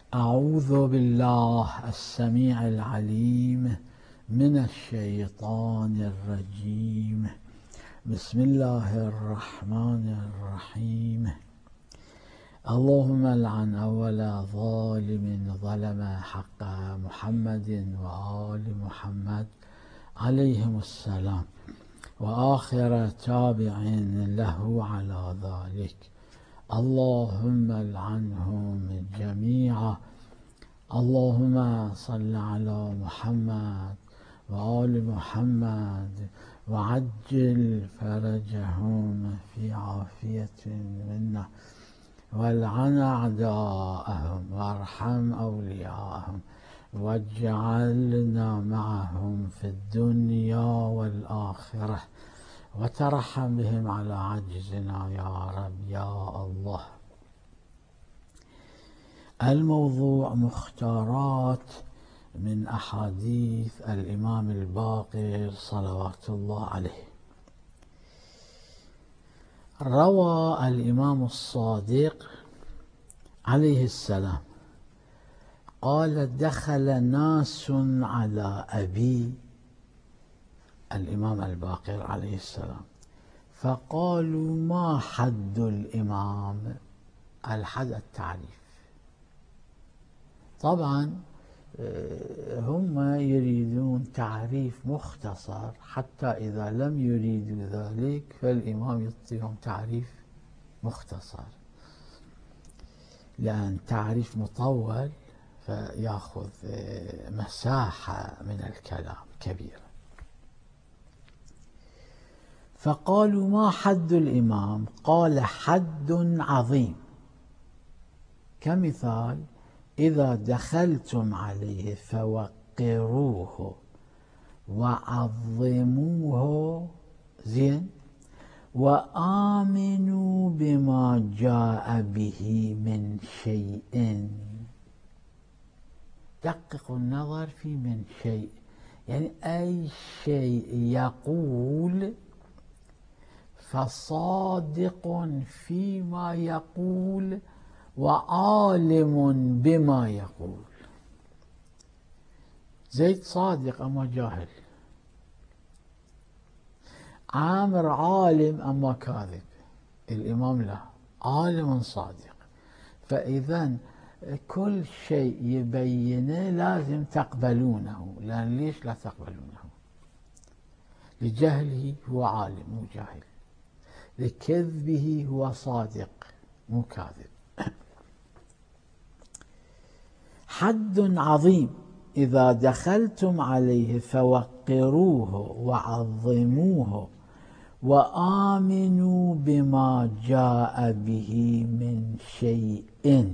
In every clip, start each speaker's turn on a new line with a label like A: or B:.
A: أعوذ بالله السميع العليم من الشيطان الرجيم. بسم الله الرحمن الرحيم. اللهم لعن أول ظالم ظلم حق محمد وآل محمد عليهم السلام، وآخر تابع له على ذلك. اللهم لعنهم جميعا. اللهم صل على محمد وآل محمد وعجل فرجهم في عافية منا، والعن أعداءهم وارحم أولياءهم، واجعلنا معهم في الدنيا والآخرة، وترحم بهم على عجزنا يا رب يا الله. الموضوع مختارات من أحاديث الإمام الباقر صلوات الله عليه. روى الإمام الصادق عليه السلام قال: دخل ناس على أبي الإمام الباقر عليه السلام فقالوا: ما حد الإمام؟ الحد التعريف. طبعا هم يريدون تعريف مختصر، حتى إذا لم يريدوا ذلك فالإمام يعطيهم تعريف مختصر، لأن تعريف مطول فيأخذ مساحة من الكلام كبيرة. فقالوا: ما حد الإمام؟ قال: حد عظيم، كمثال: إذا دخلتم عليه فوقروه وعظموه، زين، وآمنوا بما جاء به من شيء. دققوا النظر في من شيء، يعني أي شيء يقول فصادق فيما يقول وعالم بما يقول. زيد صادق أما جاهل، عامر عالم أما كاذب، الإمام لا، عالم صادق. فإذا كل شيء يبينه لازم تقبلونه، لأن ليش لا تقبلونه؟ لجهله هو عالم مو جاهل، لكذبه هو صادق مو كاذب. حد عظيم، إذا دخلتم عليه فوقروه وعظموه وآمنوا بما جاء به من شيء،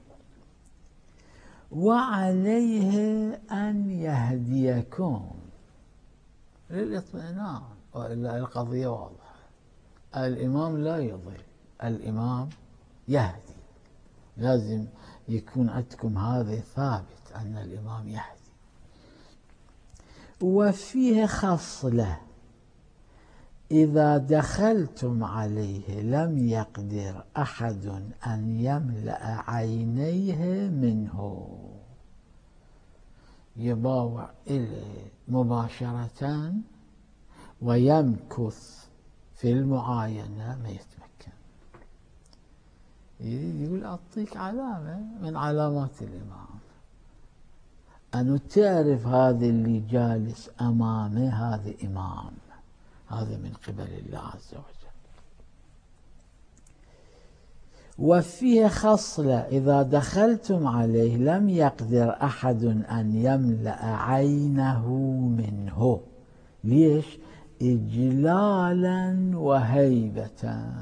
A: وعليه أن يهديكم للإطمئنان، وإلا القضية واضحة. الإمام لا يضل، الإمام يهدي. لازم يكون عندكم هذا ثابت أن الإمام يهدي. وفيه خصلة: إذا دخلتم عليه لم يقدر أحد أن يملأ عينيه منه. يباوع إليه مباشرة ويمكث في المعاينة ما يتمكن. يقول أعطيك علامة من علامات الإمام، أن تعرف هذا اللي جالس أمامه هذا إمام، هذا من قبل الله عز وجل. وفيه خصلة: إذا دخلتم عليه لم يقدر أحد أن يملأ عينه منه. ليش؟ إجلالا وهيبة.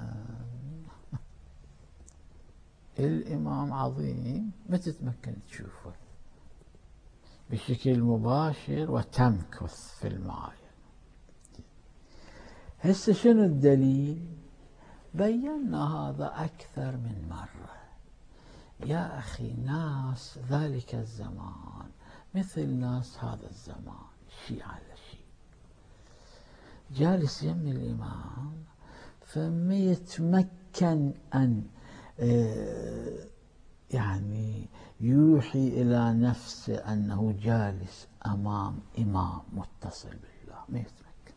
A: الإمام عظيم ما تتمكن تشوفه بشكل مباشر وتمكث في المعاينة. هسه شنو الدليل؟ بينا هذا أكثر من مرة. يا أخي، ناس ذلك الزمان مثل ناس هذا الزمان، شيء على شيء، جالس يم الإمام فما يتمكن أن يعني يوحي إلى نفسه أنه جالس أمام إمام متصل بالله، ما يتمكن.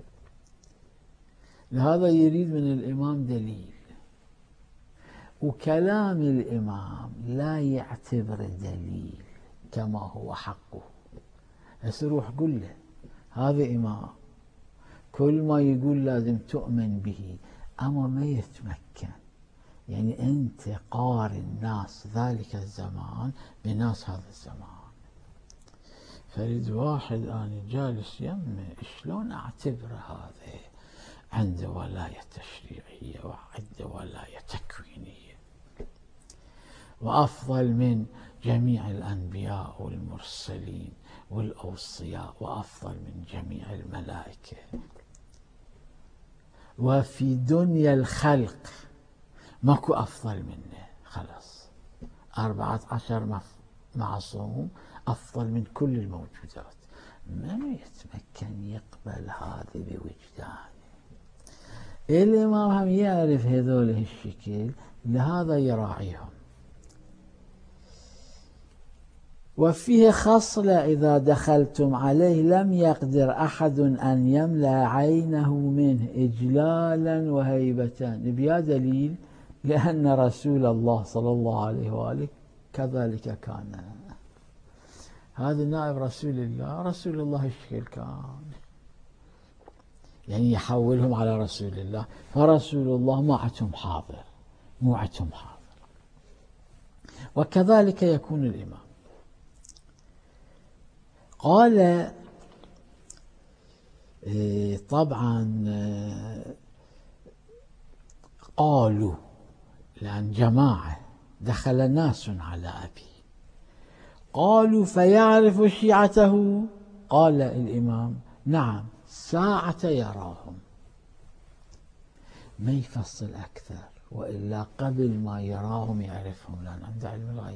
A: لهذا يريد من الإمام دليل، وكلام الإمام لا يعتبر دليل كما هو حقه. هسه روح قل له هذا إمام، كل ما يقول لازم تؤمن به، أما ما يتمكن. يعني أنت قارن ناس ذلك الزمان بناس هذا الزمان. فريد واحد أنا جالس يمه، شلون أعتبر هذا عنده ولاية تشريعية وعنده ولاية تكوينية، وأفضل من جميع الأنبياء والمرسلين والأوصياء، وأفضل من جميع الملائكة، وفي دنيا الخلق ماكو أفضل منه. خلاص 14 معصوم أفضل من كل الموجودات. من يتمكن يقبل هذا بوجدانه؟ الإمام هم يعرف هذول الشكل، لهذا يراعيهم. وفيه خصلة إذا دخلتم عليه لم يقدر أحد أن يملأ عينه منه إجلالا وهيبة. بيا دليل لأن رسول الله صلى الله عليه وآله كذلك كان. هذا نائب رسول الله، رسول الله الشكل كان، يعني يحولهم على رسول الله، فرسول الله ما عندهم حاضر، مو عندهم حاضر. وكذلك يكون الإمام. قال طبعا قالوا، لأن جماعة دخل ناس على أبي، قالوا فيعرف شيعته؟ قال الإمام نعم ساعة يراهم. ما يفصل أكثر، وإلا قبل ما يراهم يعرفهم، لأن عنده علم الغيب.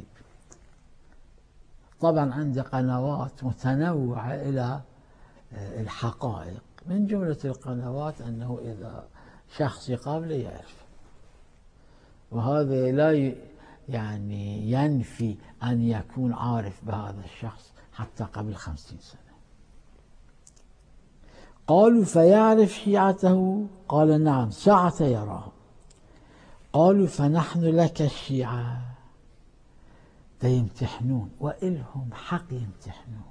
A: طبعا عنده قنوات متنوعة إلى الحقائق، من جملة القنوات أنه إذا شخص يقابله يعرف، وهذا لا يعني ينفي أن يكون عارف بهذا الشخص حتى قبل 50 سنة. قالوا فيعرف شيعته؟ قال نعم ساعة يراهم. قالوا فنحن لك الشيعة. يمتحنون، وإلهم حق يمتحنون.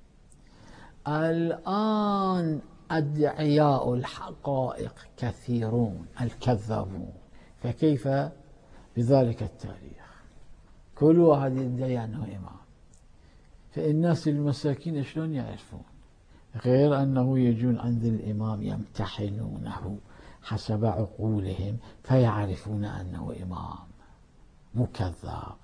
A: الآن أدعياء الحقائق كثيرون الكذابون، فكيف بذلك التاريخ؟ كل واحد يدعي أنه إمام، فالناس المساكين شلون يعرفون؟ غير أنه يجون عند الإمام يمتحنونه حسب عقولهم فيعرفون أنه إمام مو كذاب.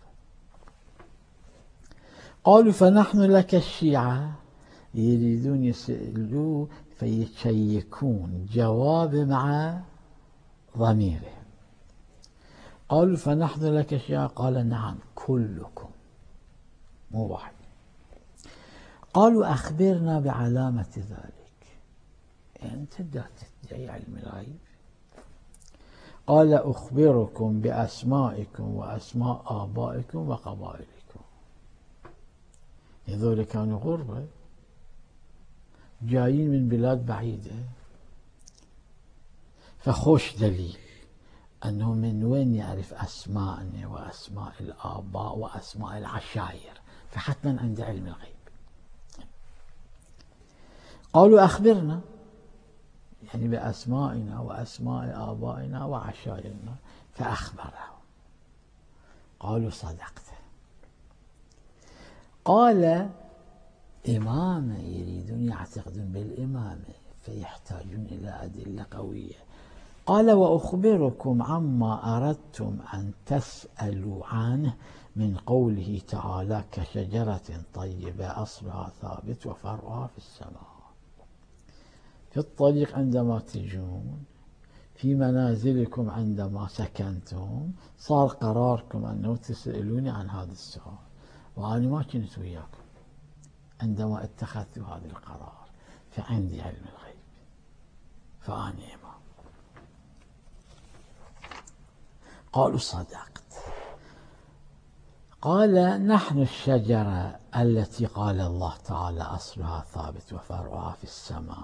A: قالوا فنحن لك الشيعة، يريدون يسألوه فيشيكون جواب مع ضميرهم. قالوا فنحن لك الشيعة؟ قال نعم كلكم، مو واحد. قالوا أخبرنا بعلامة ذلك. أنت تدعي علم الغيب. قال أخبركم بأسمائكم وأسماء آبائكم وقبائلكم. هذول كانوا غربة جايين من بلاد بعيدة، فخوش دليل أنه من وين يعرف أسماءنا وأسماء الآباء وأسماء العشائر، فحتما عنده علم الغيب. قالوا أخبرنا، يعني بأسمائنا وأسماء آبائنا وعشائرنا، فأخبرهم. قالوا صدقت. قال إمامة، يريدون يعتقدون بالإمامة فيحتاجون إلى أدلة قوية. قال وأخبركم عما أردتم أن تسألوا عنه من قوله تعالى كشجرة طيبة أصلها ثابت وفرعها في السماء. في الطريق عندما تجون، في منازلكم عندما سكنتم، صار قراركم أنه تسألوني عن هذا السؤال، وأنا ما كنت وياكم عندما اتخذت هذا القرار، فعندي علم الغيب، فأنا إمام. قالوا صدقت. قال نحن الشجرة التي قال الله تعالى أصلها ثابت وفرعها في السماء،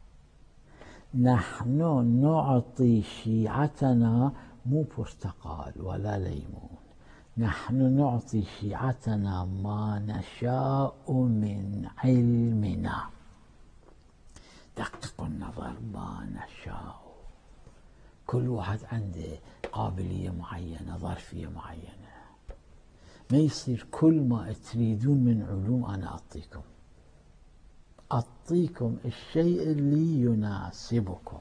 A: نحن نعطي شيعتنا، مو برتقال ولا ليمون، نحن نعطي شيعتنا ما نشاء من علمنا. دققوا النظر، ما نشاء. كل واحد عنده قابلية معينة، ظرفية معينة. ما يصير كل ما تريدون من علوم أنا أعطيكم الشيء اللي يناسبكم.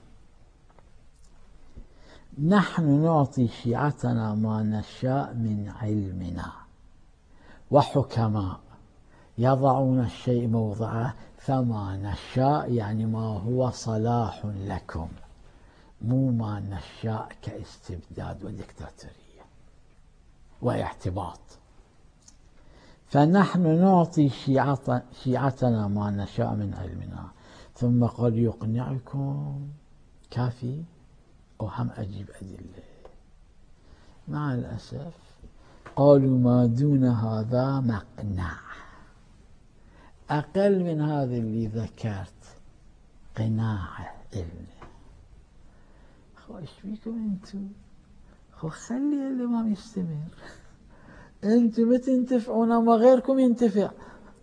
A: نحن نعطي شيعتنا ما نشاء من علمنا، وحكماء يضعون الشيء موضعه، فما نشاء يعني ما هو صلاح لكم، مو ما نشاء كاستبداد وديكتاتورية واعتباط. فنحن نعطي شيعتنا ما نشاء من علمنا. ثم قال يقنعكم، كافي وهم أجيب أدلة. مع الأسف قالوا ما دون هذا مقنع، أقل من هذا اللي ذكرت قناعة إلنا. ايش بيكم انتو؟ خلي الإمام يستمر، انتو ما تنتفعون وما غيركم ينتفع.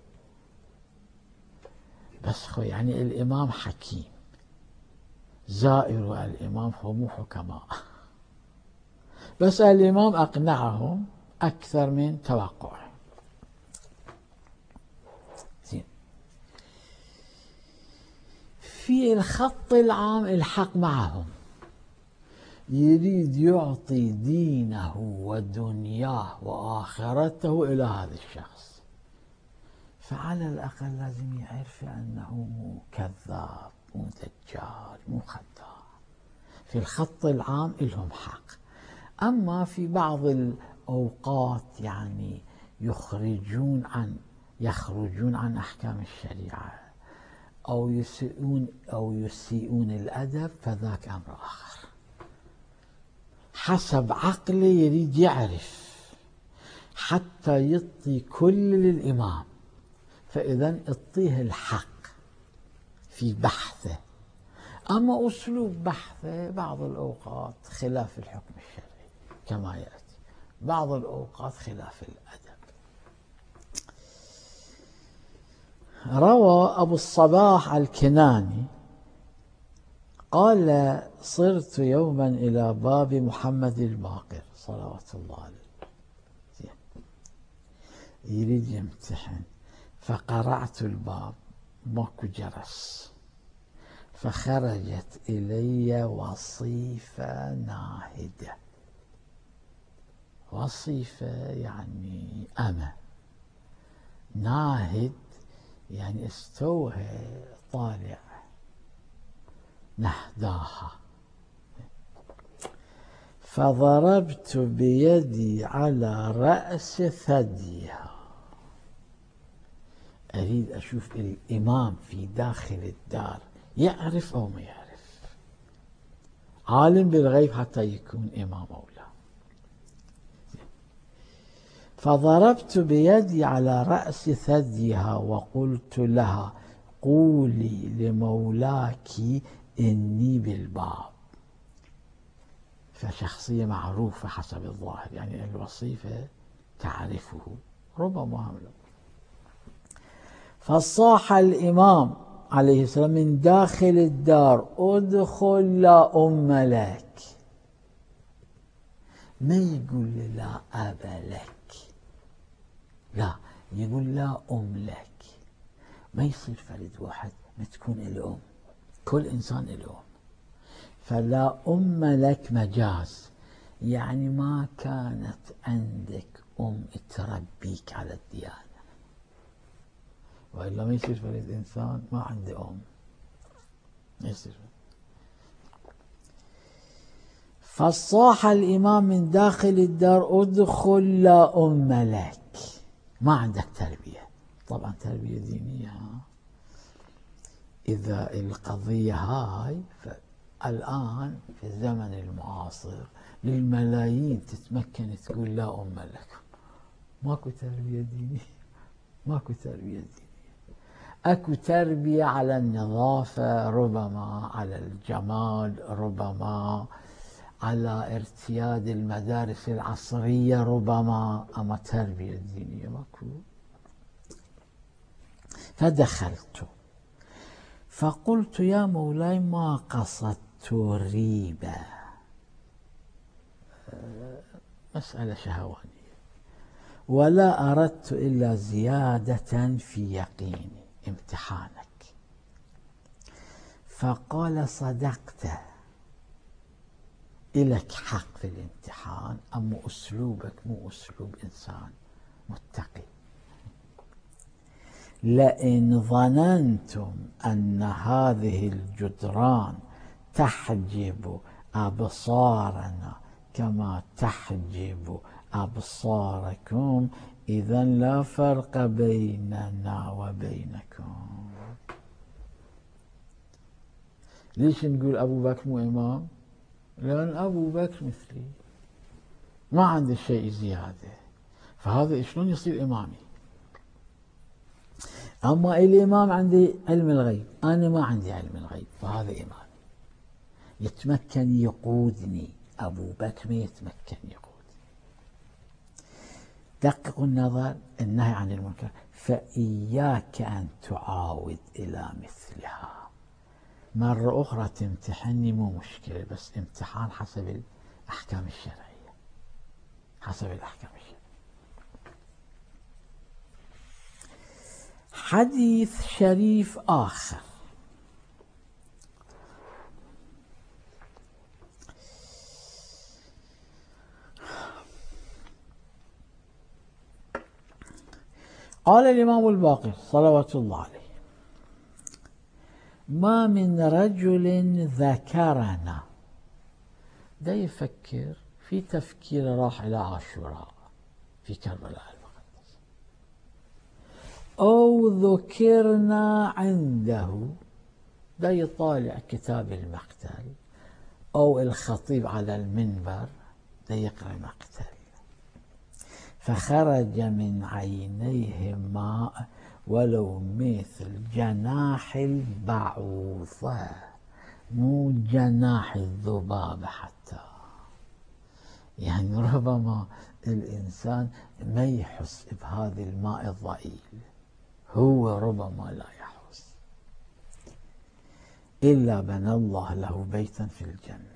A: بس يعني الإمام حكيم، زائر الإمام هم حكماء، بس الإمام أقنعهم أكثر من توقعهم. زين. في الخط العام الحق معهم، يريد يعطي دينه ودنياه وآخرته إلى هذا الشخص، فعلى الأقل لازم يعرف أنه مو كذاب، مو دجال، مو خداع. في الخط العام لهم حق. أما في بعض الأوقات يعني يخرجون عن أحكام الشريعة أو يسيئون الأدب، فذاك أمر آخر. حسب عقله يريد يعرف حتى يعطي كل للإمام، فإذا اعطيه الحق في بحثه. أما أسلوب بحثه بعض الأوقات خلاف الحكم الشرعي كما يأتي، بعض الأوقات خلاف الأدب. روى أبو الصباح الكناني قال صرت يوما إلى باب محمد الباقر صلوات الله عليه، يريد يمتحن، فقرعت الباب ماكو جرس، فخرجت إلي وصيفة ناهدة. وصيفة يعني أمة، ناهد يعني استوها طالع، نهداها. فضربت بيدي على رأس ثديها. أريد أشوف الإمام في داخل الدار يعرف أو ما يعرف، عالم بالغيب حتى يكون إمام أو لا. فضربت بيدي على رأس ثديها وقلت لها قولي لمولاك إني بالباب. فشخصية معروفة حسب الظاهر، يعني الوصيفة تعرفه ربما هم. فصاح الإمام عليه السلام من داخل الدار ادخل لا أم لك. ما يقول لا أب لك، لا، يقول لا أم لك. ما يصير فرد واحد ما تكون الأم، كل إنسان الأم. فلا أم لك مجاز، يعني ما كانت عندك أم تربيك على الديانة، وإلا ما يصير فرد إنسان ما عنده أم، ما يصير. فصاح الإمام من داخل الدار ادخل لا أم لك، ما عندك تربية. طبعا تربية دينية. إذا القضية هاي الآن في الزمن المعاصر للملايين تتمكن تقول لا أم لكم، ماكو تربية دينية، ماكو تربية دينية. أكو تربية على النظافة ربما، على الجمال ربما، على ارتياد المدارس العصرية ربما، أما تربية دينية ماكو. فدخلت فقلت يا مولاي ما قصدت ريبة، مسألة شهوانية، ولا أردت إلا زيادة في يقيني، امتحانك. فقال صدقت، إلك حق في الامتحان، أما أسلوبك مو أسلوب إنسان متقي. لئن ظننتم أن هذه الجدران تحجب أبصارنا كما تحجب أبصاركم إذا لا فرق بيننا وبينكم. ليش نقول أبو بكر مو إمام؟ لأن أبو بكر مثلي ما عنده شيء زيادة، فهذا شلون يصير إمامي؟ أما الإمام عندي علم الغيب، أنا ما عندي علم الغيب، فهذا إمامي يتمكن يقودني. أبو بكر ما يتمكن يقودني. دققوا النظر، النهي عن المنكر، فإياك أن تعاود إلى مثلها. مرة أخرى تمتحني مو مشكلة، بس امتحان حسب الأحكام الشرعية، حسب الأحكام الشرعية. حديث شريف آخر. قال الإمام الباقر صلوات الله عليه: ما من رجل ذكرنا، دا يفكر في تفكير راح إلى عاشوراء في كربلاء المقدس، أو ذكرنا عنده، دا يطالع كتاب المقتل، أو الخطيب على المنبر دا يقرأ مقتل، فخرج من عينيه ماء ولو مثل جناح البعوضة، مو جناح الذباب حتى. يعني ربما الإنسان ما يحس بهذا الماء الضئيل، هو ربما لا يحس، إلا بنى الله له بيتا في الجنة.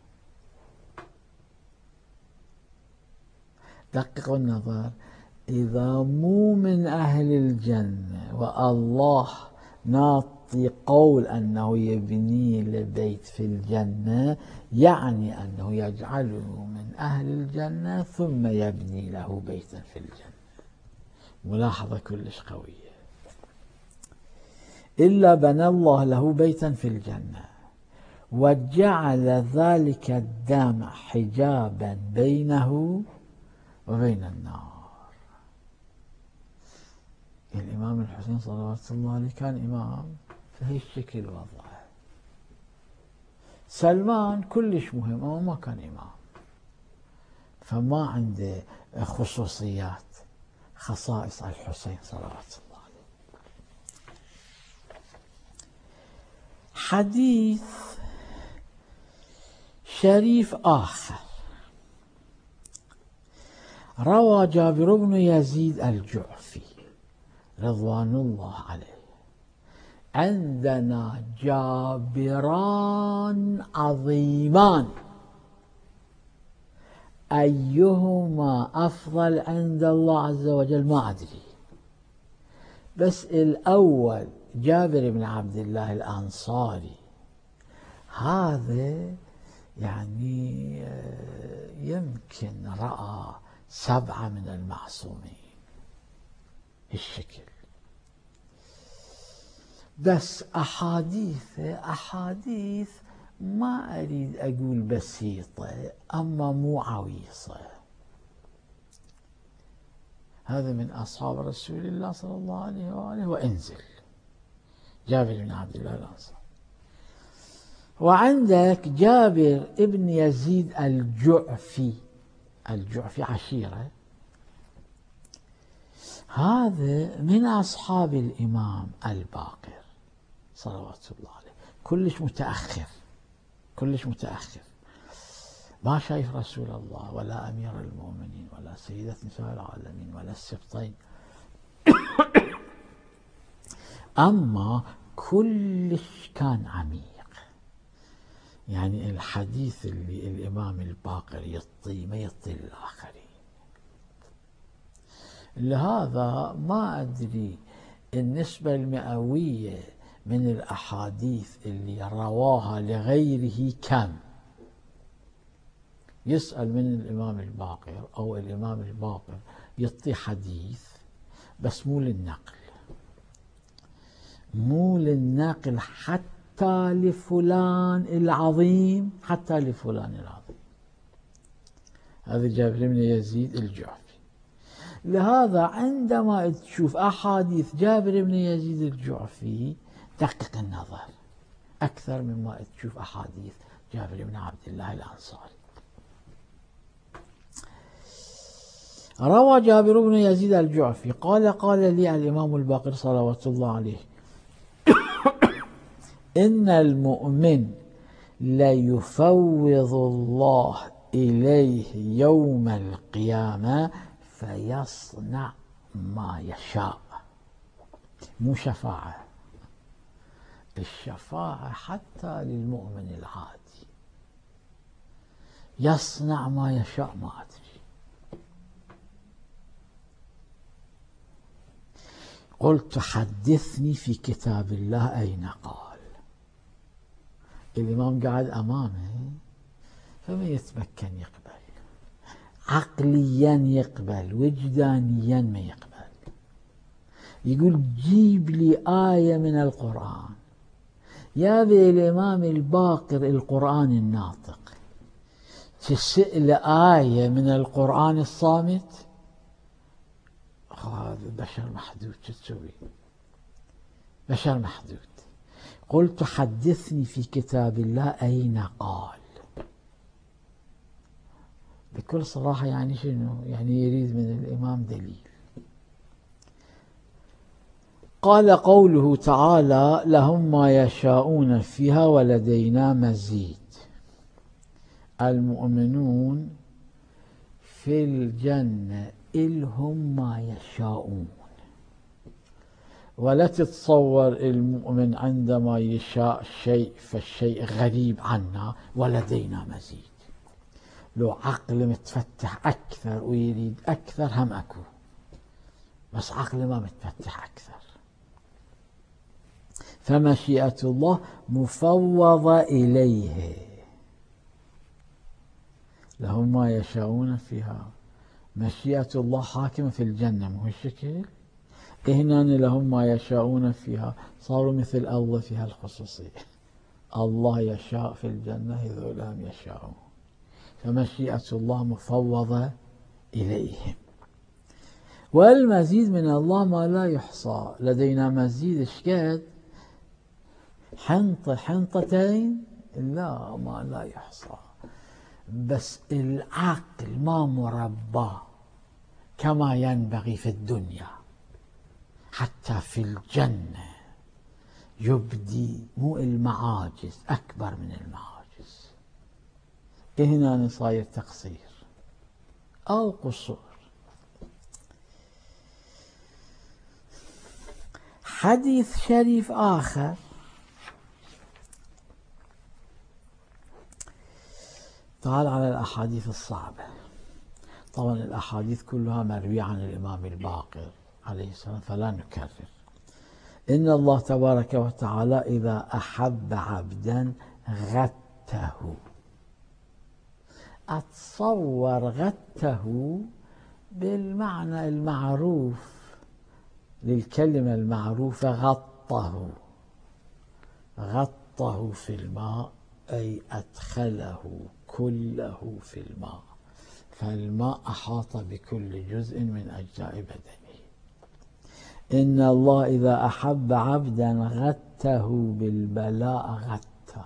A: دققوا النظر، إذا مو من أهل الجنة والله نعطي قول أنه يبني لبيت في الجنة، يعني أنه يجعله من أهل الجنة ثم يبني له بيتا في الجنة. ملاحظة كلش قوية. إلا بنى الله له بيتا في الجنة وجعل ذلك الدم حجابا بينه وبين النار. الإمام الحسين صلوات الله عليه كان إمام في هالشكل وضعه. سلمان كلش مهم أما ما كان إمام، فما عنده خصوصيات، خصائص الحسين صلوات الله عليه. حديث شريف آخر روى جابر بن يزيد الجعفي رضوان الله عليه: عندنا جابران عظيمان، أيهما أفضل عند الله عز وجل ما أدري، بس الأول جابر بن عبد الله الأنصاري، هذا يعني يمكن رأى 7 من المعصومين الشكل. بس أحاديث ما أريد أقول بسيطة، أما مو عويصة. هذا من أصحاب رسول الله صلى الله عليه وآله وانزل، جابر بن عبد الله الأنصاري. وعندك جابر ابن يزيد الجعفي، الجعفي عشيرة، هذا من أصحاب الإمام الباقر صلوات الله عليه، كلش متأخر، كلش متأخر، ما شايف رسول الله ولا أمير المؤمنين ولا سيدة نساء العالمين ولا السبطين. أما كلش كان عميق، يعني الحديث اللي الإمام الباقر يعطيه ما يعطيه الآخرين. لهذا ما أدري النسبة المئوية من الأحاديث اللي رواها لغيره كم. يسأل من الإمام الباقر أو الإمام الباقر يعطي حديث بس مو للنقل، مو للنقل حتى لفلان العظيم، حتى لفلان العظيم. هذا جابر بن يزيد الجعفي. لهذا عندما تشوف أحاديث جابر بن يزيد الجعفي دقق النظر أكثر مما تشوف أحاديث جابر بن عبد الله الأنصاري. روى جابر بن يزيد الجعفي قال لي الإمام الباقر صلوات الله عليه: إن المؤمن ليفوض الله إليه يوم القيامة فيصنع ما يشاء. مو شفاعة، الشفاعة حتى للمؤمن العادي، يصنع ما يشاء. ما أدري، قلت حدثني في كتاب الله أين قال. الإمام قاعد أمامه فما يتمكن يقبل، عقليا يقبل، وجدانيا ما يقبل. يقول جيب لي آية من القرآن. يا ذي الإمام الباقر القرآن الناطق، تسأل آية من القرآن الصامت؟ هذا بشر محدود، شو تسوي؟ بشر محدود. قلت حدثني في كتاب الله أين قال. بكل صراحة يعني شنو؟ يعني يريد من الإمام دليل. قال قوله تعالى: لهم ما يشاءون فيها ولدينا مزيد. المؤمنون في الجنة إلهم ما يشاءون، ولا تتصور المؤمن عندما يشاء شيء فالشيء غريب عنا ولدينا مزيد. لو عقل متفتح أكثر ويريد أكثر هم أكو، بس عقل ما متفتح أكثر. فمشيئة الله مفوضة إليه، لهم ما يشاءون فيها. مشيئة الله حاكمة في الجنة، مو الشكل. هنا لهم ما يشاءون فيها، صاروا مثل الله فيها الخصوصية. الله يشاء في الجنة، هذول هم يشاءون. فمشيئة الله مفوضة إليهم. والمزيد من الله ما لا يحصى. لدينا مزيد شكد؟ حنطتين؟ لا، ما لا يحصى. بس العقل ما مربى كما ينبغي في الدنيا، حتى في الجنة يبدي مو المعاجز، أكبر من المعاجز. هنا صاير تقصير أو قصور. حديث شريف آخر تعال على الأحاديث الصعبة. طبعا الأحاديث كلها مروية عن الإمام الباقر عليه السلام فلا نكرر. إن الله تبارك وتعالى إذا أحب عبدا غته. أتصور غته بالمعنى المعروف للكلمة المعروفة غطه. غطه في الماء أي أدخله كله في الماء، فالماء أحاط بكل جزء من أجزاء بدنه. إن الله إذا أحب عبدا غته بالبلاء غته،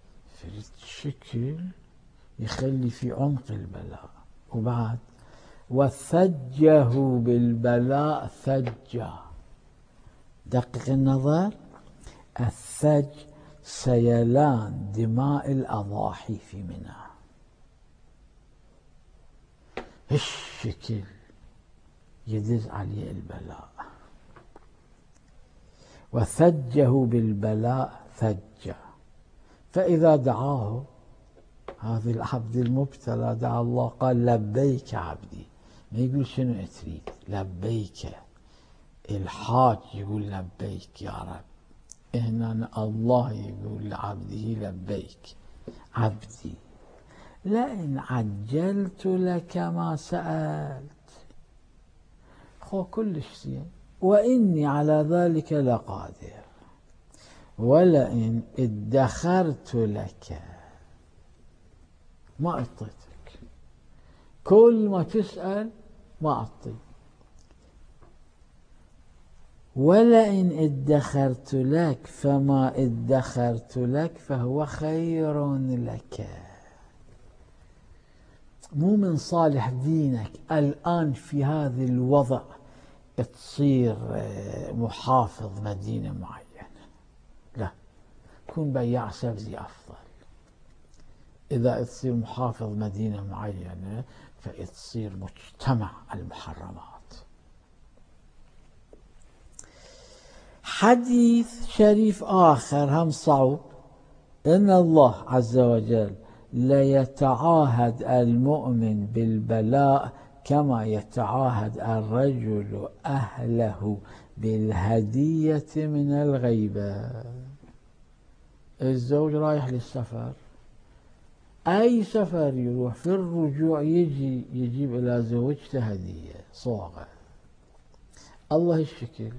A: في الشكل يخلي في عمق البلاء. وبعد وثجه بالبلاء ثجا. دقق النظر، الثج سيلان دماء الأضاحي في منى، الشكل يدز عليه البلاء. وثجه بالبلاء ثجا، فإذا دعاه هذا العبد المبتلى دعا الله قال لبيك عبدي، ما يقول شنو تريد، لبيك. الحاج يقول لبيك يا رب، هنا الله يقول لعبده لبيك عبدي، لئن عجلت لك ما سألت، خو كلش زين، وإني على ذلك لقادر، ولئن ادخرت لك ما أعطيتك، كل ما تسأل ما أعطي، ولئن ادخرت لك فما ادخرت لك فهو خير لك. مو من صالح دينك الآن في هذا الوضع تصير محافظ مدينة معينة، لا، كن بياع سبزي أفضل. إذا تصير محافظ مدينة معينة فتصير مجتمع المحرمات. حديث شريف آخر هم صعب، إن الله عز وجل ليتعاهد المؤمن بالبلاء كما يتعاهد الرجل أهله بالهدية من الغيبة. الزوج رايح للسفر، أي سفر يروح، في الرجوع يجيب إلى زوجته هدية صاغة. الله الشكل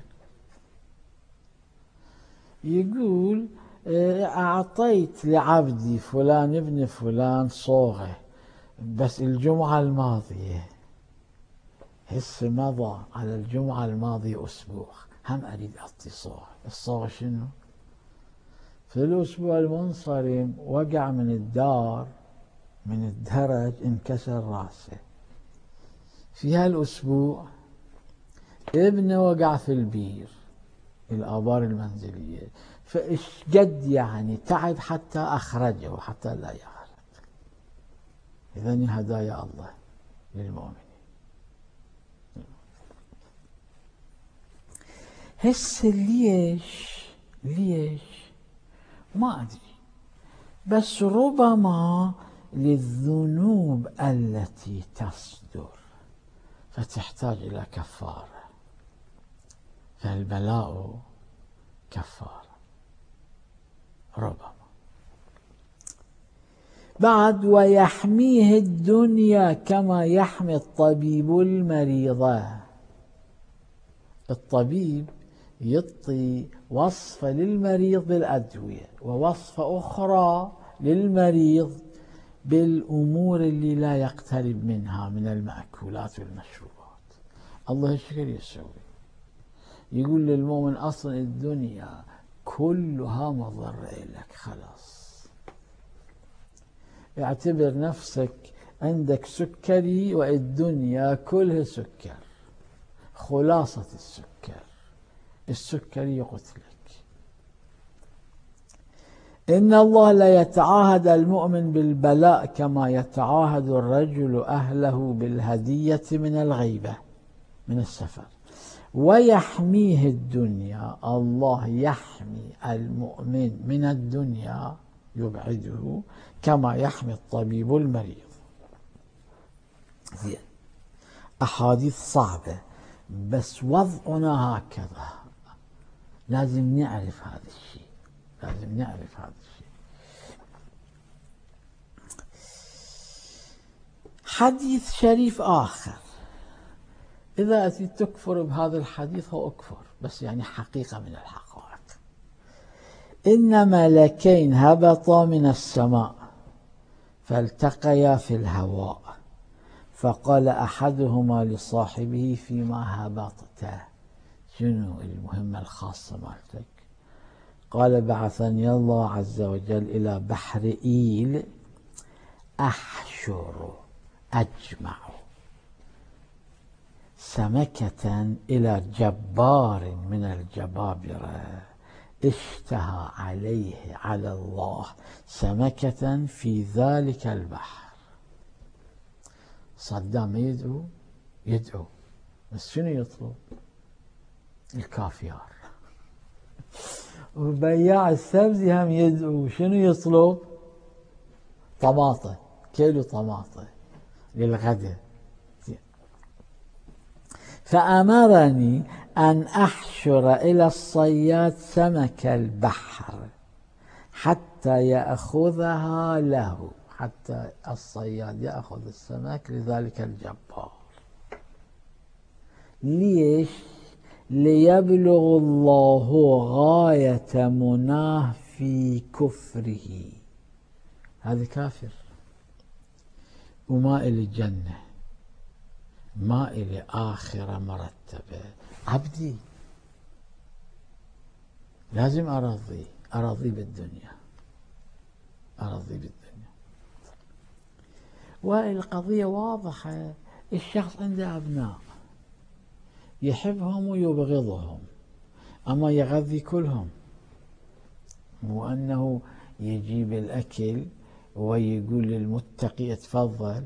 A: يقول أعطيت لعبدي فلان ابن فلان صاغة، بس الجمعة الماضية هسه مضى على الجمعة الماضية أسبوع، هم أريد أعطي صاغة. الصاغة شنو؟ في الأسبوع المنصرم وقع من الدار، من الدرج انكسر راسه. في هالأسبوع ابنه وقع في البير، الآبار المنزلية، فإيش قد يعني تعب حتى أخرجه حتى لا يغرق. إذن هدايا الله للمؤمنين. هسه ليش ما أدري، بس ربما للذنوب التي تصدر فتحتاج إلى كفارة، فالبلاء كفارة ربما. بعد ويحميه الدنيا كما يحمي الطبيب المريضة. الطبيب يعطي وصفة للمريض بالأدوية، ووصفة أخرى للمريض بالأمور اللي لا يقترب منها من المأكولات والمشروبات. الله الشكر يسوي، يقول للمؤمن أصلا الدنيا كلها مضرة لك، خلاص اعتبر نفسك عندك سكري والدنيا كلها سكر، خلاصة السكر يقتلك. إن الله لا يتعاهد المؤمن بالبلاء كما يتعاهد الرجل أهله بالهدية من الغيبة، من السفر. ويحميه الدنيا، الله يحمي المؤمن من الدنيا يبعده كما يحمي الطبيب المريض. زين، أحاديث صعبة بس وضعنا هكذا، لازم نعرف هذا الشيء، لازم نعرف هذا الشيء. حديث شريف آخر، إذا أتيت تكفر بهذا الحديث هو أكفر، بس يعني حقيقة من الحقائق. إن ملكين هبطا من السماء فالتقيا في الهواء، فقال أحدهما لصاحبه فيما هبطت، شنو المهمة الخاصة مالتك؟ قال بعثني الله عز وجل إلى بحر إيل أحشر أجمع سمكة إلى جبار من الجبابرة اشتهى عليه على الله سمكة في ذلك البحر. صدام يدعو بس شنو يطلب؟ الكافيار. وبياع السبز هم يدعو، شنو يطلب؟ طماطة، كيلو طماطة للغد. فأمرني أن أحشر إلى الصياد سمك البحر حتى يأخذها له، حتى الصياد يأخذ السمك لذلك الجبار. ليش؟ ليبلغ الله غاية مناه في كفره. هذا كافر وما إلي جنة، ما إلي آخرة مرتبة، عبدي لازم أرضي بالدنيا، أرضي بالدنيا. والقضية واضحة. الشخص عنده أبناء يحبهم ويبغضهم، أما يغذي كلهم، مو أنه يجيب الأكل ويقول للمتقي اتفضل،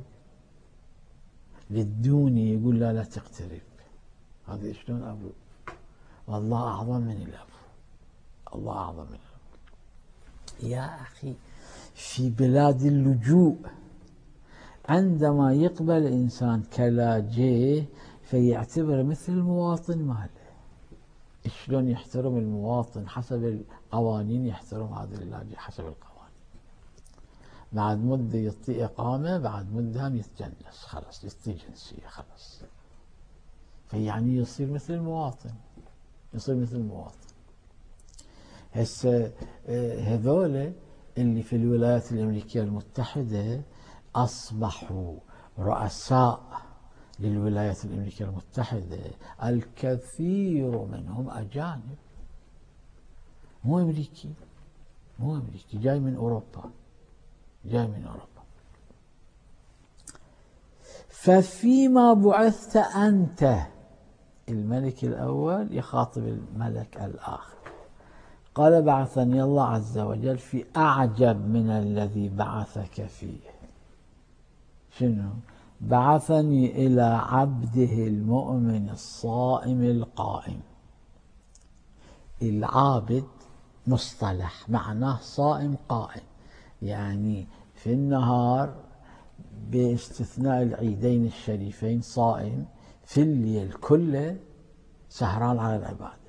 A: للدوني يقول لا تقترب. هذا شلون أبو؟ والله أعظم من الأبو، الله أعظم من الأبو. يا أخي في بلاد اللجوء عندما يقبل الإنسان كلاجئ فيعتبر مثل المواطن ماله. شلون يحترم المواطن حسب القوانين، يحترم هذا اللاجئ حسب القوانين. بعد مدة يعطي إقامة، بعد مدة هم يتجنس، خلاص يعطي جنسية خلاص. فيعني يصير مثل المواطن، يصير مثل المواطن. هسه هذول اللي في الولايات الأمريكية المتحدة أصبحوا رؤساء للولايات الأمريكية المتحدة، الكثير منهم أجانب، مو أمريكي، جاي من أوروبا، ففيما بعثت أنت، الملك الأول يخاطب الملك الآخر، قال بعثني الله عز وجل في أعجب من الذي بعثك فيه. شنو؟ بعثني إلى عبده المؤمن الصائم القائم. العابد مصطلح معناه صائم قائم، يعني في النهار باستثناء العيدين الشريفين صائم، في الليل كله سهران على العبادة.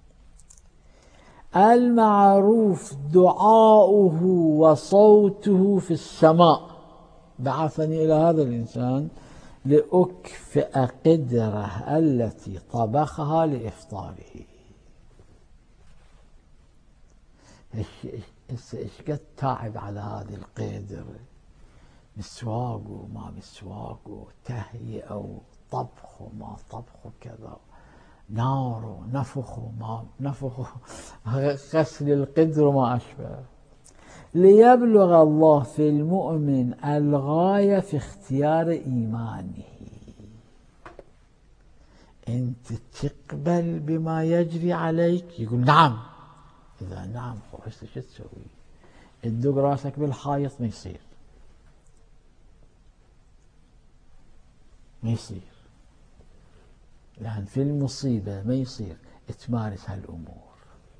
A: المعروف دعاؤه وصوته في السماء. بعثني إلى هذا الإنسان لأكفئ قدره التي طبخها لإفطاره. إيش قد تعب على هذه القدر، مسواق وما مسواق، وتهيئة وطبخ وما طبخ وكذا، نار ونفخ وما نفخ، غسل القدر وما أشبه. ليبلغ الله في المؤمن الغاية في اختيار إيمانه. أنت تقبل بما يجري عليك؟ يقول نعم. إذا نعم هسه شو تسوي؟ تدق راسك بالحائط؟ ما يصير، لأن في المصيبة ما يصير تمارس هالأمور.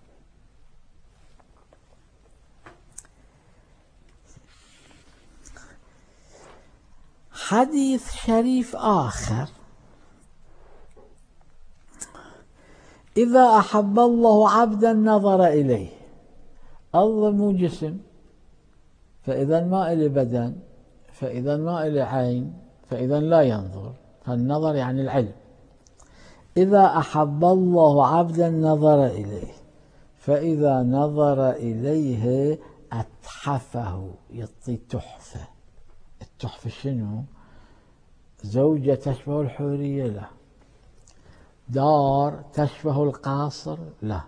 A: حديث شريف آخر: إذا أحب الله عبدا نظر إليه. الله مو جسم، فإذا ما إلي بدن، فإذا ما إلي عين، فإذا لا ينظر، فالنظر يعني العلم. إذا أحب الله عبدا نظر إليه، فإذا نظر إليه أتحفه، يعطي تحفة. التحفة شنو؟ زوجة تشبه الحورية؟ لا. دار تشبه القاصر؟ لا.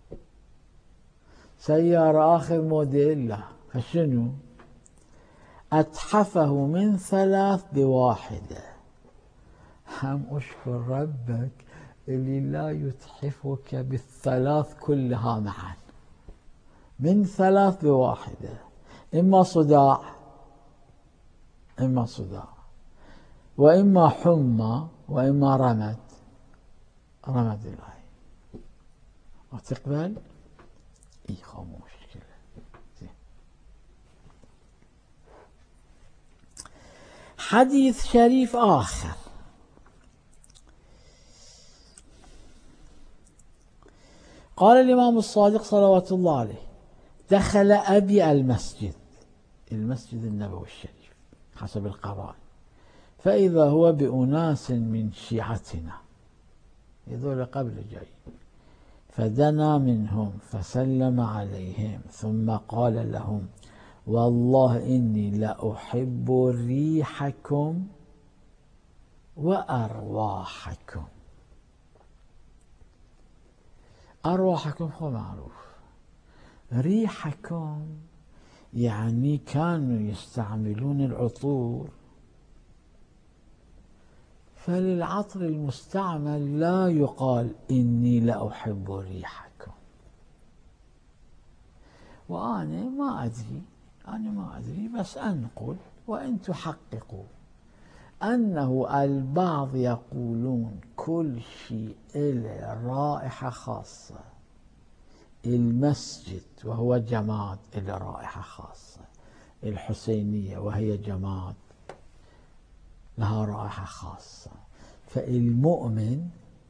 A: سيارة آخر موديل؟ لا. فشنو؟ أتحفه من 3 بواحدة. هم أشكر ربك اللي لا يتحفك بالثلاث كلها معا، من ثلاث بواحدة، إما صداع وإما حمى وإما رمد العين. وتقبل إيخو مشكلة. حديث شريف آخر، قال الإمام الصادق صلوات الله عليه: دخل أبي المسجد النبوي الشريف حسب القرائن، فإذا هو بأناس من شيعتنا، هذول قبل جاي، فدنا منهم فسلم عليهم ثم قال لهم: والله إني لأحب ريحكم وأرواحكم. أرواحكم هو معروف، ريحكم يعني كانوا يستعملون العطور، فللعطر المستعمل لا يقال إني لأحب ريحكم. وأنا ما أدري بس أنقل وإن تحققوا أنه البعض يقولون كل شيء له رائحة خاصة. المسجد وهو جماد له رائحة خاصة، الحسينية وهي جماد لها رائحة خاصة. فالمؤمن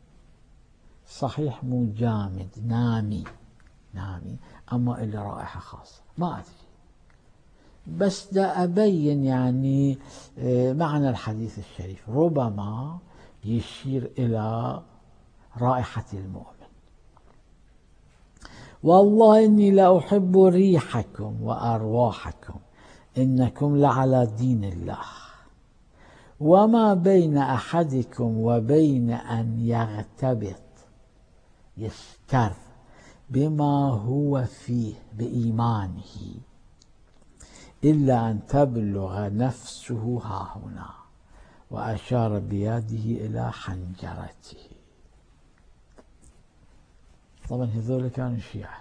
A: صحيح مو جامد نامي أما له رائحة خاصة. ما أدري بس دا أبين يعني معنى الحديث الشريف ربما يشير إلى رائحة المؤمن. والله إني لأحب ريحكم وأرواحكم إنكم لعلى دين الله، وما بين أحدكم وبين أن يستر بما هو فيه بإيمانه إلا أن تبلغ نفسه هاهنا، وأشار بيده إلى حنجرته. طبعا هذول كانوا شيعة،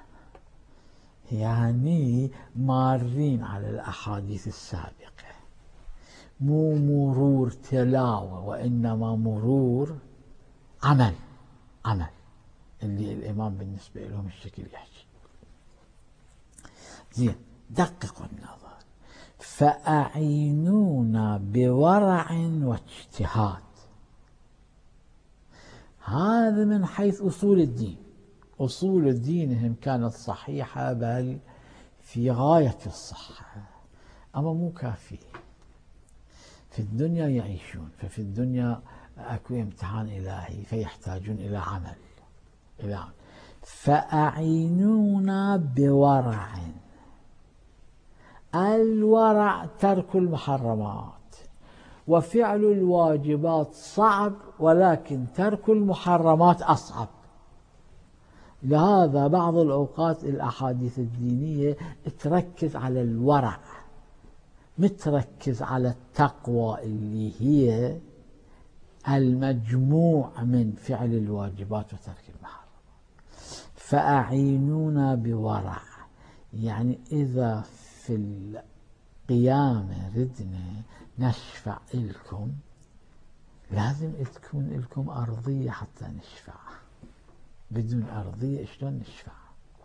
A: يعني مارين على الأحاديث السابقة، مو مرور تلاوة وإنما مرور عمل اللي الإمام بالنسبة لهم الشكل يحكي. زين، دققوا النظر. فأعينونا بورع واجتهاد. هذا من حيث أصول دينهم كانت صحيحة، بل في غاية الصحة، أما مو كافي. في الدنيا يعيشون، ففي الدنيا أكو امتحان إلهي فيحتاجون إلى عمل. فأعينونا بورع. الورع ترك المحرمات، وفعل الواجبات صعب، ولكن ترك المحرمات أصعب. لهذا بعض الأوقات الأحاديث الدينية تركز على الورع، متركز على التقوى اللي هي المجموع من فعل الواجبات وترك المحرمات. فأعينونا بورع، يعني إذا في القيامة ردنا نشفع لكم لازم تكون لكم أرضية حتى نشفع، بدون أرضية شلون نشفع؟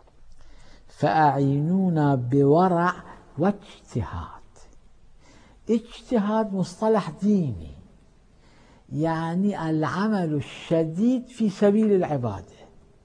A: فأعينونا بورع واجتهاد. اجتهاد مصطلح ديني، يعني العمل الشديد في سبيل العبادة.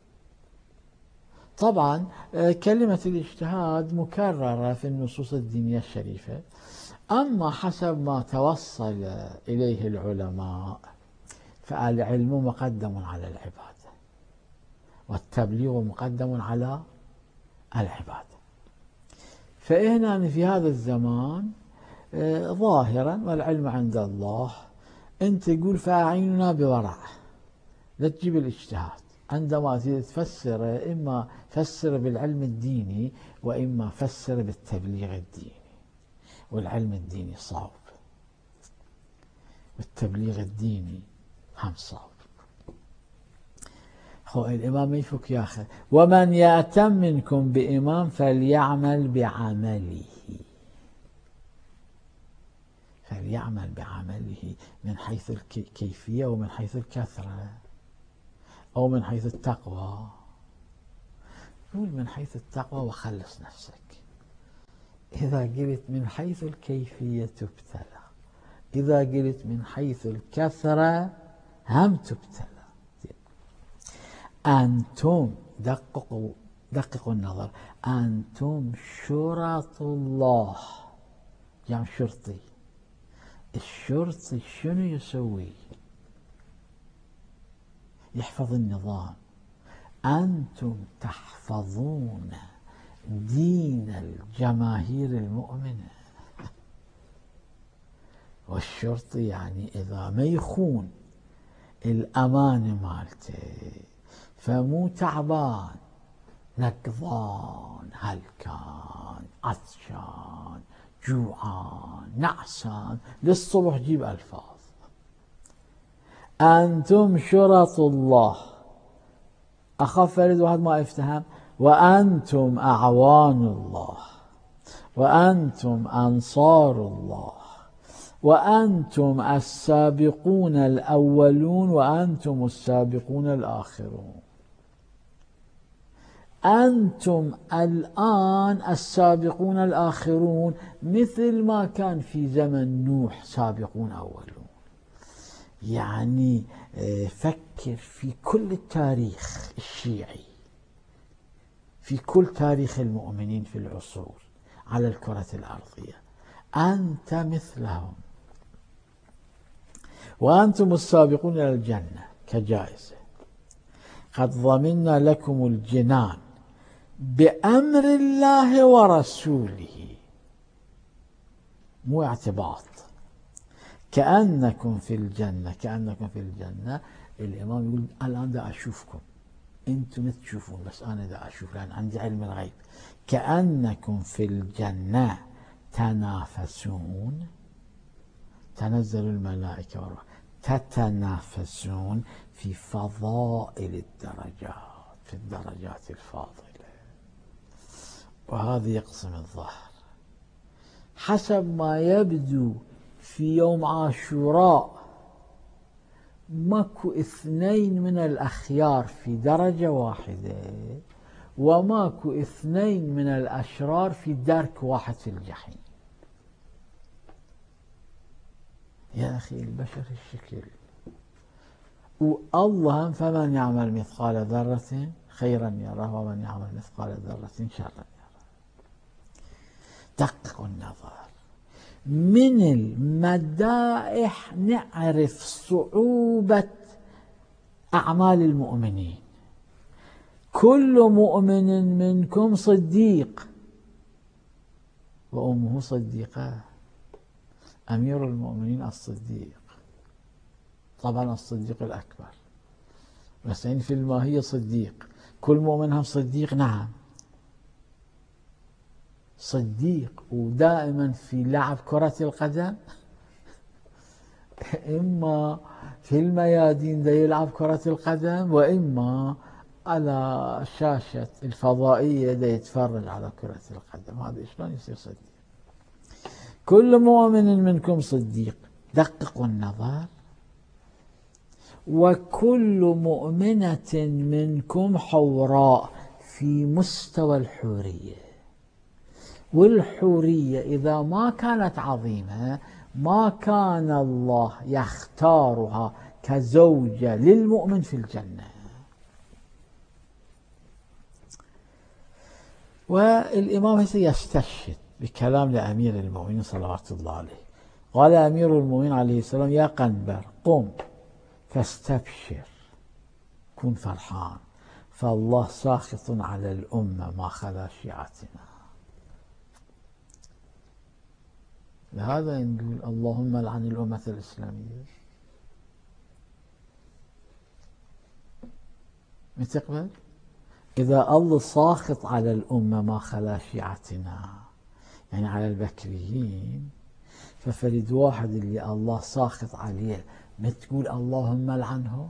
A: طبعا كلمة الاجتهاد مكررة في النصوص الدينية الشريفة، أما حسب ما توصل إليه العلماء فالعلم مقدم على العبادة، والتبليغ مقدم على العبادة. فإحنا في هذا الزمان ظاهرا والعلم عند الله، أنت تقول فأعيننا بورع، لا تجيب الاجتهاد. عندما تفسر إما فسر بالعلم الديني وإما فسر بالتبليغ الديني، والعلم الديني صعب والتبليغ الديني هم صابر. خو الإمام يفك يا أخي ومن يأتم منكم بإمام فليعمل بعمله، فليعمل بعمله من حيث الكيفية ومن حيث الكثرة أو من حيث التقوى. قول من حيث التقوى وخلص نفسك. إذا قلت من حيث الكيفية تبتلى، إذا قلت من حيث الكثرة هم تبتلى. أنتم دققوا النظر، أنتم شرط الله، يعني شرطي. الشرطي شنو يسوي؟ يحفظ النظام. أنتم تحفظون دين الجماهير المؤمنة. والشرطي يعني إذا ما يخون الأمانة مالته فمو تعبان، نقضان، هلكان، عطشان، جوعان، نعسان، للصبح جيب ألفاظ. أنتم شرط الله، أخاف فرد واحد ما يفتهم، وأنتم أعوان الله، وأنتم أنصار الله، وأنتم السابقون الأولون، وأنتم السابقون الآخرون. أنتم الآن السابقون الآخرون مثل ما كان في زمن نوح سابقون أولون. يعني فكر في كل التاريخ الشيعي، في كل تاريخ المؤمنين في العصور على الكرة الأرضية، أنت مثلهم. وأنتم السابقون إلى الجنة كجائزة، قد ضمنا لكم الجنان بأمر الله ورسوله، مو اعتباط. كأنكم في الجنة، كأنكم في الجنة. الإمام يقول الآن دا أشوفكم، أنتم تشوفون بس أنا دا أشوف لأن عندي علم الغيب. كأنكم في الجنة تنافسون، تنزل الملائكة والروح، تتنافسون في فضائل الدرجات، في الدرجات الفاضلة. وهذا يقسم الظهر حسب ما يبدو. في يوم عاشوراء ماكو اثنين من الأخيار في درجة واحدة، وماكو اثنين من الأشرار في درك واحد في الجحيم. يا أخي البشر الشكل. والله فمن يعمل مثقال ذرة خيرا يره ومن يعمل مثقال ذرة شرا يره. دققوا النظر. من المدائح نعرف صعوبة أعمال المؤمنين. كل مؤمن منكم صديق وأمه صديقة. أمير المؤمنين الصديق، طبعا الصديق الأكبر، بس يعني في الماهية صديق. كل مؤمن هم صديق، نعم صديق. ودائما في لعب كرة القدم إما في الميادين دا يلعب كرة القدم، وإما على شاشة الفضائية دا يتفرج على كرة القدم. هذا شلون يصير صديق؟ كل مؤمن منكم صديق. دققوا النظر. وكل مؤمنة منكم حوراء، في مستوى الحورية. والحورية إذا ما كانت عظيمة ما كان الله يختارها كزوجة للمؤمن في الجنة. والإمام يستشهد بكلام لأمير المؤمنين صلوات الله عليه. قال أمير المؤمنين عليه السلام: يا قنبر قم فاستبشر، كن فرحان، فالله ساخط على الأمة ما خلا شيعتنا. لهذا نقول اللهم لعن الأمة الإسلامية. ما تقبل؟ إذا الله ساخط على الأمة ما خلا شيعتنا، يعني على البكريين، ففريد واحد اللي الله ساخط عليه بتقول اللهم لعنه؟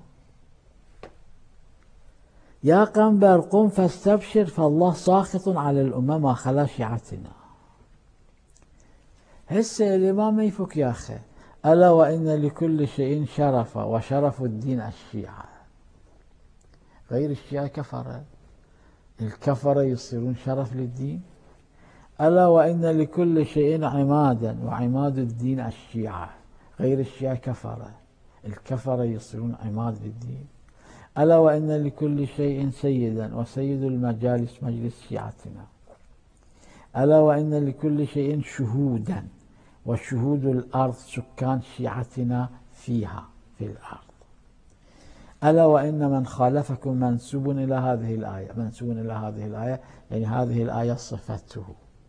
A: يا قنبر قم فاستبشر فالله ساخط على الأمة ما خلا شيعتنا. هسه الإمام ما يفك يا أخي، ألا وإن لكل شيء شرفا وشرف الدين الشيعة. غير الشيعة كفرة، الكفرة يصيرون شرف للدين. ألا وإن لكل شيء عمادا وعماد الدين الشيعة. غير الشيعة كفرة، الكفرة يصيرون عماد للدين. ألا وإن لكل شيء سيدا وسيد المجالس مجلس شيعتنا. ألا وإن لكل شيء شهودا وشهود الأرض سكان شيعتنا فيها في الأرض. ألا وإن من خالفكم منسوب إلى هذه الآية. منسوب إلى هذه الآية يعني هذه الآية صفته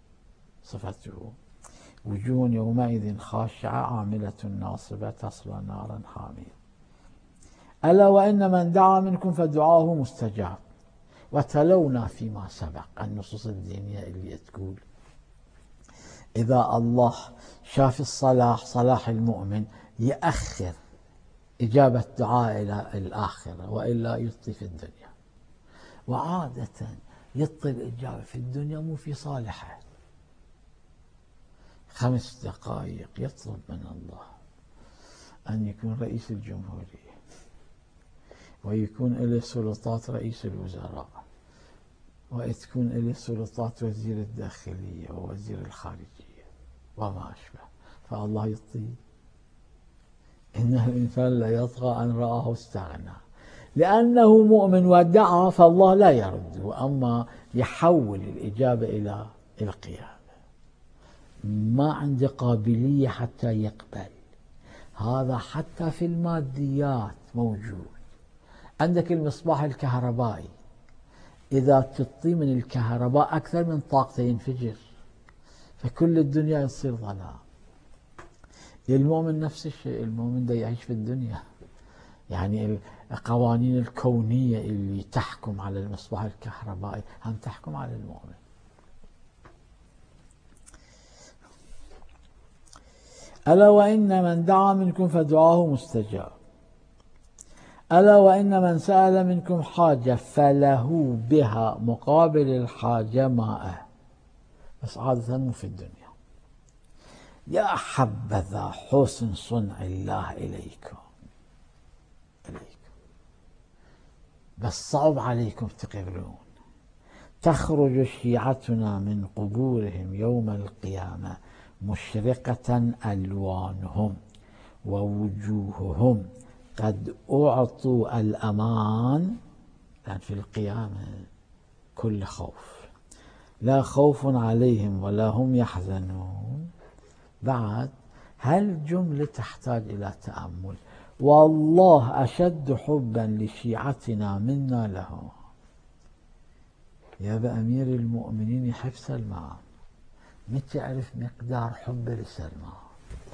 A: وجوه يومئذ خاشعة عاملة ناصبة تصلى نارا حامية. ألا وإن من دعا منكم فدعاه مستجاب. وتلونا فيما سبق النصوص الدينية اللي تقول إذا الله شاف صلاح المؤمن يأخر إجابة دعاء إلى الآخرة وإلا يطي في الدنيا. وعادة يطي الإجابة في الدنيا مو في صالحه. 5 دقائق يطلب من الله أن يكون رئيس الجمهورية ويكون له سلطات رئيس الوزراء وتكون له سلطات وزير الداخلية ووزير الخارجية وما أشبه، فالله يطي. إن الإنسان لا يطغى أن رآه استغنى، لأنه مؤمن ودعا فالله لا يرده، أما يحول الإجابة إلى القيامة. ما عنده قابلية حتى يقبل. هذا حتى في الماديات موجود. عندك المصباح الكهربائي، إذا تطي من الكهرباء أكثر من طاقته ينفجر، فكل الدنيا يصير ظلام. المؤمن نفس الشيء، المؤمن ده يعيش في الدنيا، يعني القوانين الكونية اللي تحكم على المصباح الكهربائي هم تحكم على المؤمن. ألا وإن من دعا منكم فدعاه مستجاب. ألا وإن من سأل منكم حاجة فله بها مقابل الحاجة ماءه. بس عادة مو في الدنيا. يا حبذا حسن صنع الله إليكم بس صعب عليكم تقبلون. تخرج شيعتنا من قبورهم يوم القيامة مشرقة ألوانهم ووجوههم قد أعطوا الأمان، لأن في القيامة كل خوف، لا خوف عليهم ولا هم يحزنون. بعد هالجملة تحتاج إلى تأمل. والله أشد حبا لشيعتنا منا لهم. يا بأمير المؤمنين يحب سلمان، ما تعرف مقدار حبه لسلمان،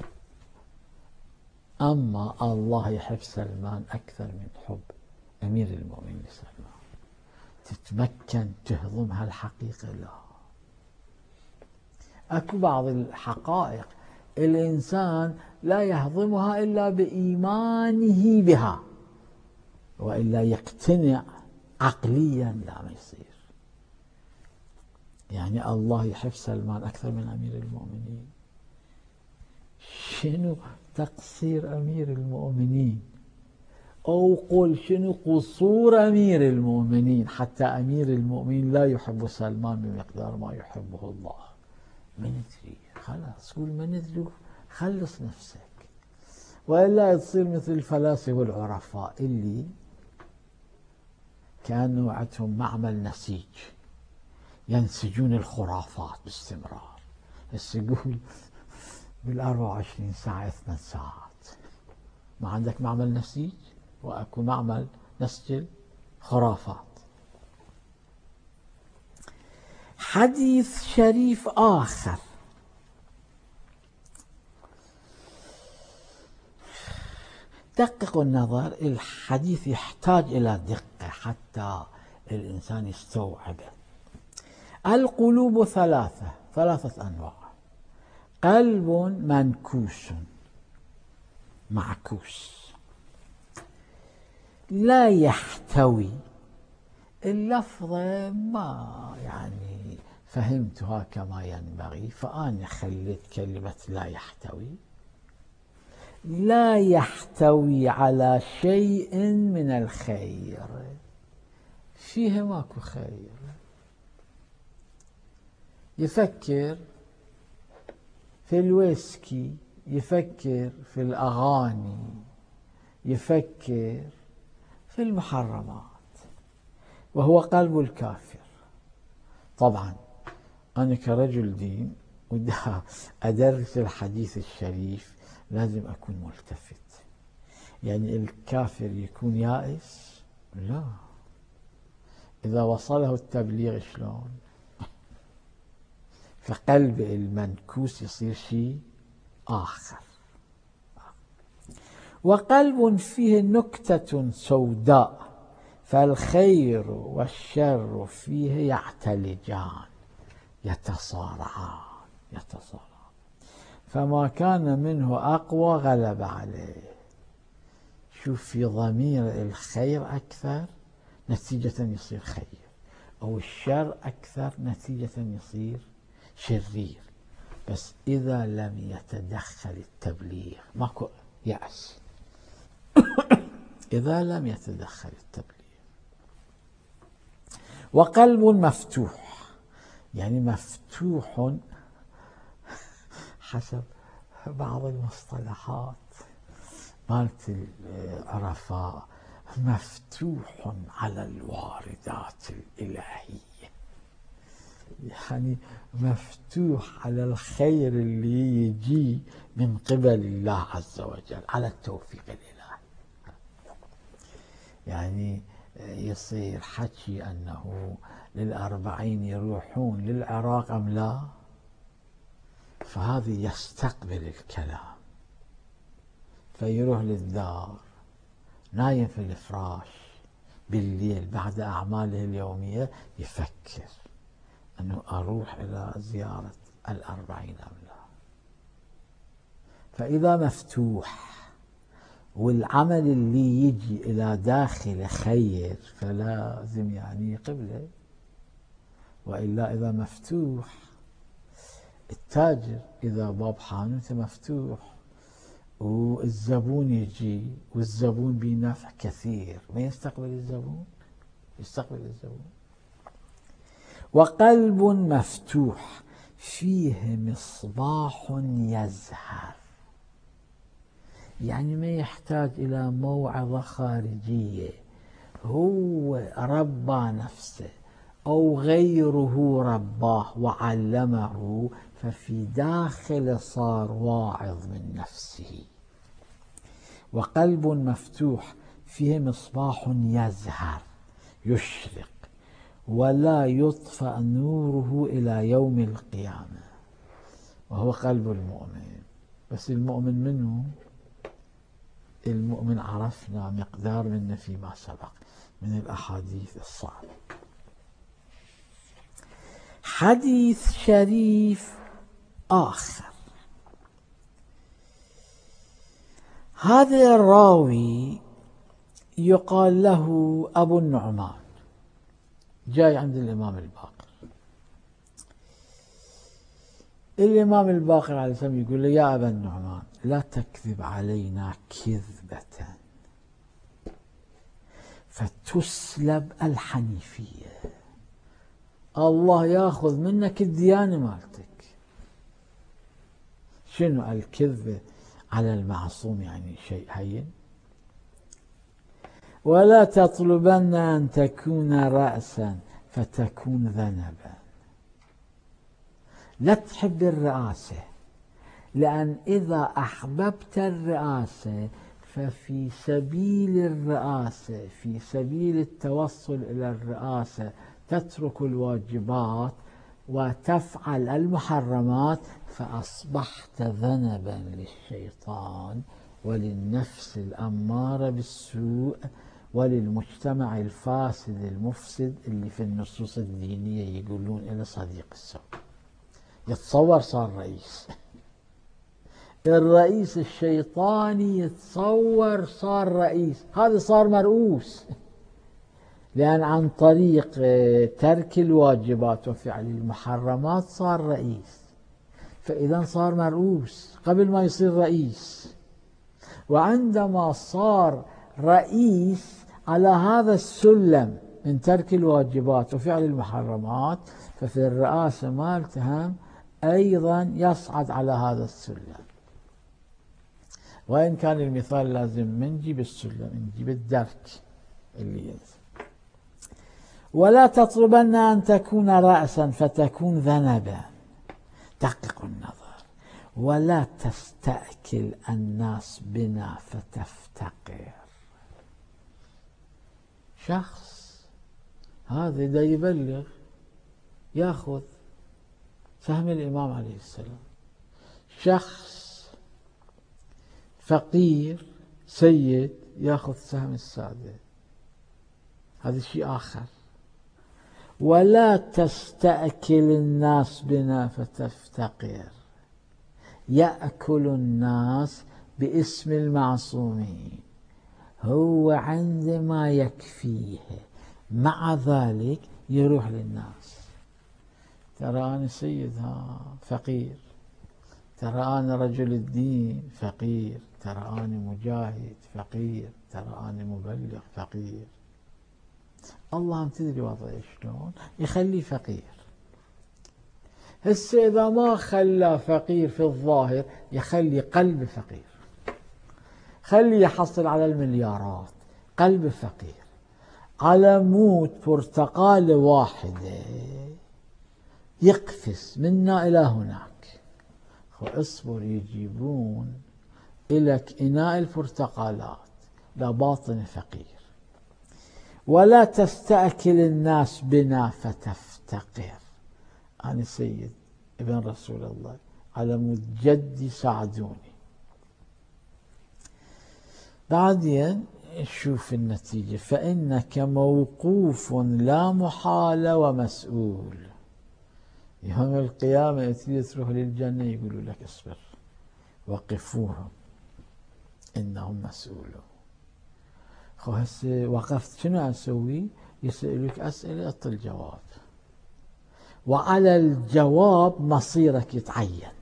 A: أما الله يحب سلمان أكثر من حب أمير المؤمنين لسلمان. تتمكن تهضم هالحقيقة؟ لا. أكو بعض الحقائق الإنسان لا يهضمها إلا بإيمانه بها، وإلا يقتنع عقليا لا ما يصير. يعني الله يحب سلمان أكثر من أمير المؤمنين. شنو تقصير أمير المؤمنين، أو قل شنو قصور أمير المؤمنين حتى أمير المؤمنين لا يحب سلمان بمقدار ما يحبه الله؟ ما ندري، خلاص قول ما ندري، خلص نفسك، وإلا تصير مثل الفلاسفة والعرفاء اللي كانوا عندهم معمل نسيج ينسجون الخرافات باستمرار. بس يقول بال24 ساعة 8 ساعات. ما عندك معمل نسيج وأكو معمل نسج خرافات. حديث شريف آخر دققوا النظر. الحديث يحتاج إلى دقة حتى الإنسان يستوعبه. القلوب ثلاثة أنواع: قلب منكوس معكوس لا يحتوي، اللفظة ما يعني فهمتها كما ينبغي، فأنا خليت كلمة لا يحتوي. لا يحتوي على شيء من الخير، فيه ماكو خير. يفكر في الويسكي، يفكر في الأغاني، يفكر في المحرمات، وهو قلب الكافر. طبعا أنا كرجل دين ودي أدرس الحديث الشريف لازم أكون ملتفت. يعني الكافر يكون يائس؟ لا، إذا وصله التبليغ شلون؟ فقلب المنكوس يصير شيء آخر. وقلب فيه نكتة سوداء، فالخير والشر فيه يعتلجان، يتصارعان. فما كان منه أقوى غلب عليه. شوف، في ضمير الخير أكثر نتيجة يصير خير، أو الشر أكثر نتيجة يصير شرير. بس إذا لم يتدخل التبليغ ماكو يأس. إذا لم يتدخل التبليغ. وقلب مفتوح، يعني مفتوح حسب بعض المصطلحات مالت العرفاء، مفتوح على الواردات الإلهية، يعني مفتوح على الخير اللي يجي من قبل الله عز وجل، على التوفيق الإلهي. يعني يصير حكي أنه لل40 يروحون للعراق أم لا، فهذه يستقبل الكلام، فيروح للدار نايم في الفراش بالليل بعد أعماله اليومية، يفكر أنه أروح إلى زيارة 40 أم لا. فإذا مفتوح والعمل اللي يجي إلى داخل خير فلازم يعني قبله. وإلا إذا مفتوح، التاجر إذا باب حانوته مفتوح والزبون يجي والزبون بنفع كثير، ما يستقبل الزبون؟ يستقبل الزبون. وقلب مفتوح فيه مصباح يزهر، يعني ما يحتاج إلى موعظة خارجية، هو ربى نفسه أو غيره رباه وعلمه، ففي داخله صار واعظ من نفسه. وقلب مفتوح فيه مصباح يزهر، يشرق ولا يطفأ نوره إلى يوم القيامة، وهو قلب المؤمن. بس المؤمن منه؟ المؤمن عرفنا مقدار منه فيما سبق من الأحاديث الصعبة. حديث شريف آخر، هذا الراوي يقال له أبو النعمان، جاي عند الإمام الباقر. الإمام الباقر عليه السلام يقول له: يا أبا النعمان، لا تكذب علينا كذبة فتسلب الحنيفية، الله ياخذ منك الديانة مالتك. شنو الكذبة على المعصوم؟ يعني شيء هين. ولا تطلبن أن تكون رأسا فتكون ذنبا، لا تحب الرئاسة، لأن إذا أحببت الرئاسة ففي سبيل الرئاسة، في سبيل التوصل إلى الرئاسة، تترك الواجبات وتفعل المحرمات، فأصبحت ذنبا للشيطان وللنفس الأمارة بالسوء وللمجتمع الفاسد المفسد اللي في النصوص الدينية يقولون إلى صديق السوء. يتصور صار رئيس الرئيس الشيطاني يتصور صار رئيس، هذا صار مرؤوس، لأن عن طريق ترك الواجبات وفعل المحرمات صار رئيس، فإذا صار مرؤوس قبل ما يصير رئيس. وعندما صار رئيس على هذا السلم من ترك الواجبات وفعل المحرمات، ففي الرئاسة مالتهم أيضا يصعد على هذا السلم. وإن كان المثال لازم من نجيب السلم نجيب الدرك اللي ينزل. ولا تطلبن أن تكون رأسا فتكون ذنبا، دقق النظر. ولا تستأكل الناس بنا فتفتقر. شخص هذا دا يبلغ ياخذ سهم الإمام عليه السلام، شخص فقير سيد ياخذ سهم السادة، هذا شيء آخر. ولا تستأكل الناس بنا فتفتقر، يأكل الناس باسم المعصومين، هو عندما يكفيه مع ذلك يروح للناس، ترى أنا سيد فقير، ترى أنا رجل الدين فقير، ترى أنا مجاهد فقير، ترى أنا مبلغ فقير. الله تدري وضعه شلون يخليه فقير. هسه إذا ما خلى فقير في الظاهر يخلي قلب فقير، خلي يحصل على المليارات، قلب فقير. على مود برتقالة واحدة يقفز منا إلى هناك، اصبر يجيبون إلك إناء البرتقالات لباطن فقير. ولا تستأكل الناس بنا فتفتقر، أنا سيد ابن رسول الله على مود جدي ساعدوني. بعدين شوف النتيجة، فإنك موقوف لا محالة ومسؤول. يوم القيامة تروح للجنة يقولوا لك اصبر وقفوهم إنهم مسؤولون. خو هسه وقفت شنو أسوي؟ يسألوك أسئلة أعطي الجواب، وعلى الجواب مصيرك يتعين.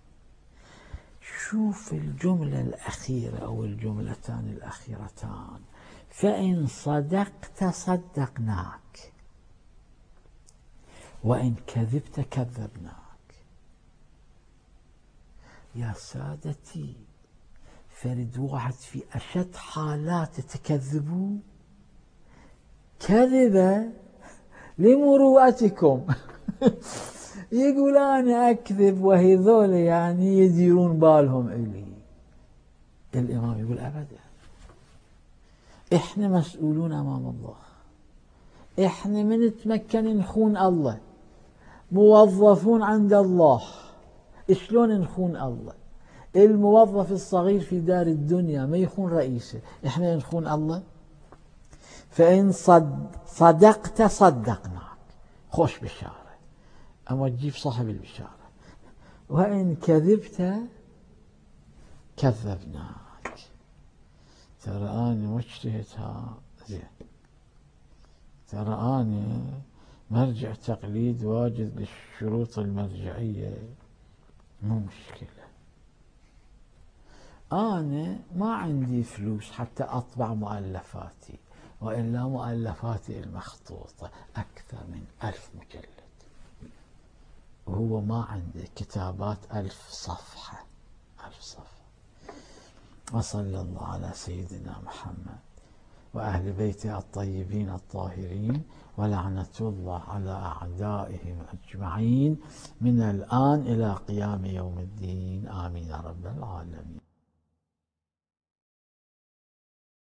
A: شوف الجملة الأخيرة أو الجملتان الأخيرتان، فإن صدقت صدقناك وإن كذبت كذبناك. يا سادتي، فرد واحد في أشد حالات تكذبوا كذبة لمروءتكم يقول أنا أكذب وهذول يعني يديرون بالهم إلي. الإمام يقول أبدا، إحنا مسؤولون أمام الله، إحنا من نتمكن نخون الله، موظفون عند الله. شلون نخون الله؟ الموظف الصغير في دار الدنيا ما يخون رئيسه، إحنا نخون الله. فإن صدقت صدقناك، خوش بشارة، أما تجيب صاحب البشارة. وإن كذبت كذبناك. ترى أنا مجتهد زين، ترى أنا مرجع تقليد واجد للشروط المرجعية، مو مشكلة. أنا ما عندي فلوس حتى أطبع مؤلفاتي، وإلا مؤلفاتي المخطوطة أكثر من 1000 مجلد، وهو ما عنده كتابات 1000 صفحة 1000 صفحة. وصلى الله على سيدنا محمد وأهل بيته الطيبين الطاهرين، ولعنة الله على أعدائهم أجمعين من الآن إلى قيام يوم الدين، آمين يا رب العالمين.